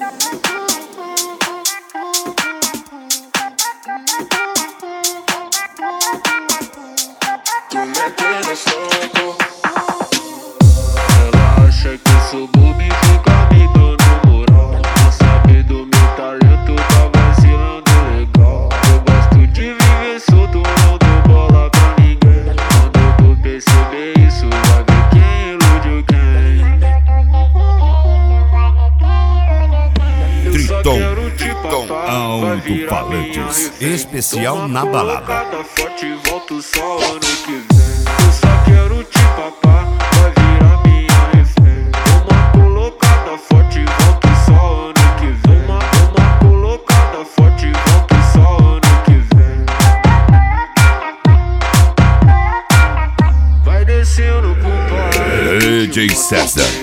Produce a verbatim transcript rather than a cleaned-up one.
Tu metendo soco. Ela acha que eu sou bobo e fica me dando moral. Não sabe do meu talento, tá vacilando legal. Eu gosto de viver solto, não dou bola pra ninguém. Quando tu perceber isso, vai ver quem iludiu quem. Triton, Triton Alto-Falantes, especial na balada. Forte, volto só ano que vem. Eu só quero te papar, vai virar minha refém. Uma colocada forte, volto só ano que vem. Uma, uma colocada forte, volto só ano que vem. Vai descendo pro pai. D J César.